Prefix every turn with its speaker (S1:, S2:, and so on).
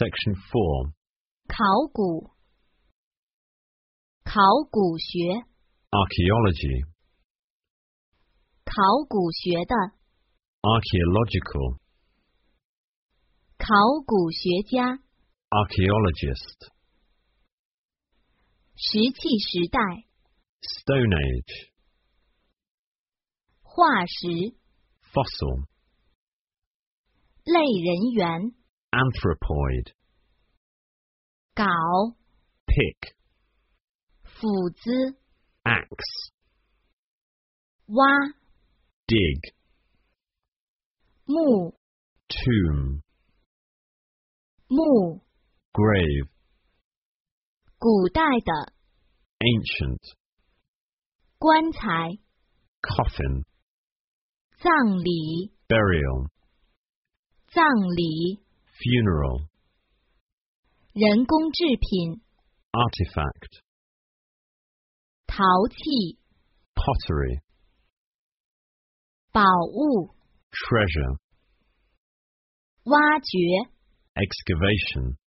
S1: Section 4.
S2: 考古，考古学，
S1: Archaeology.
S2: 考古学的，
S1: Archaeological.
S2: 考古学家，
S1: Archaeologist.
S2: 石器时代，
S1: Stone Age.
S2: 化石，
S1: Fossil.
S2: 类人猿，
S1: Anthropoid.
S2: 镐，
S1: Pick.
S2: 斧子，
S1: Axe.
S2: 挖，
S1: Dig.
S2: 墓，
S1: Tomb.
S2: 墓，
S1: Grave.
S2: 古代的，
S1: Ancient.
S2: 棺材，
S1: Coffin.
S2: 葬礼，
S1: Burial.
S2: 葬礼，
S1: Funeral.
S2: 人工制品，
S1: Artifact.
S2: 陶器，
S1: Pottery.
S2: 宝物，
S1: Treasure.
S2: 挖掘，
S1: Excavation.